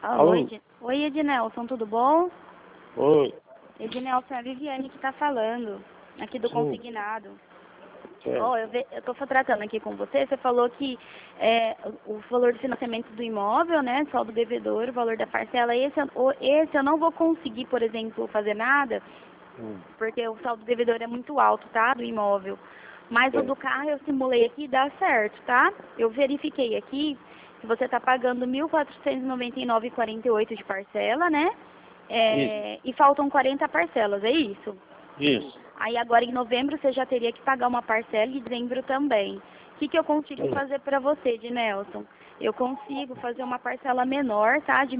Alô, Alô? Oi, Ednelson, tudo bom? Oi. Ednelson, é a Viviane que tá falando, aqui do Sim. Consignado. Certo. Eu tô tratando aqui com você, você falou que o valor do financiamento do imóvel, né, saldo devedor, o valor da parcela, esse eu não vou conseguir, por exemplo, fazer nada, porque o saldo devedor é muito alto, tá, do imóvel. Mas o Certo. do carro eu simulei aqui e dá certo, tá? Eu verifiquei aqui que você está pagando R$ 1.499,48 de parcela, né? Isso. E faltam 40 parcelas, é isso? Isso. Aí agora em novembro você já teria que pagar uma parcela e em dezembro também. O que eu consigo fazer para você, Ednelson? Eu consigo fazer uma parcela menor, tá? De R$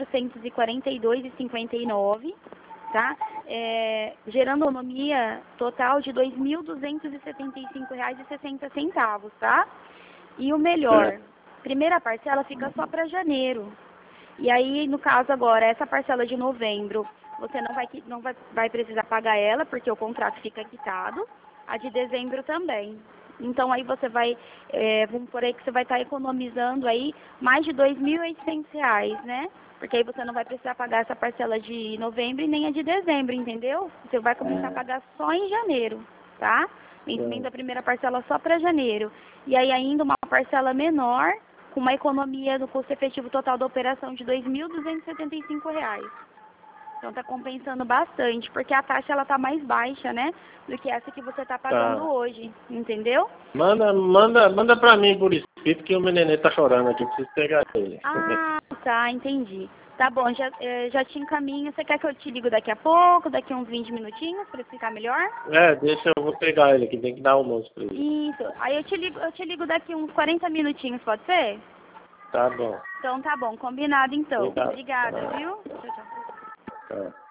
1.442,59, tá? Gerando economia total de R$ 2.275,60, tá? E o melhor, Certo. primeira parcela fica só para janeiro. E aí, no caso agora, essa parcela de novembro, você não vai precisar pagar ela, porque o contrato fica quitado. A de dezembro também. Então aí você vai, vamos por aí que você vai estar economizando aí mais de R$ 2.800, né? Porque aí você não vai precisar pagar essa parcela de novembro e nem a de dezembro, entendeu? Você vai começar a pagar só em janeiro, tá? Vencimento da primeira parcela só para janeiro. E aí ainda uma parcela menor, com uma economia do custo efetivo total da operação de R$ 2.275. Então está compensando bastante, porque a taxa ela tá mais baixa, né, do que essa que você está pagando Tá. hoje, entendeu? Manda pra mim por escrito que o meu neném tá chorando aqui, eu preciso pegar ele. Ah, tá, entendi. Tá bom, já te encaminho. Você quer que eu te ligo daqui a pouco, daqui a uns 20 minutinhos, para explicar melhor? Deixa, eu vou pegar ele aqui, tem que dar almoço pra ele. Isso. Aí eu te ligo daqui uns 40 minutinhos, pode ser? Tá bom. Então tá bom, combinado então. Obrigado. Obrigada, viu? Tchau, tchau. Tá.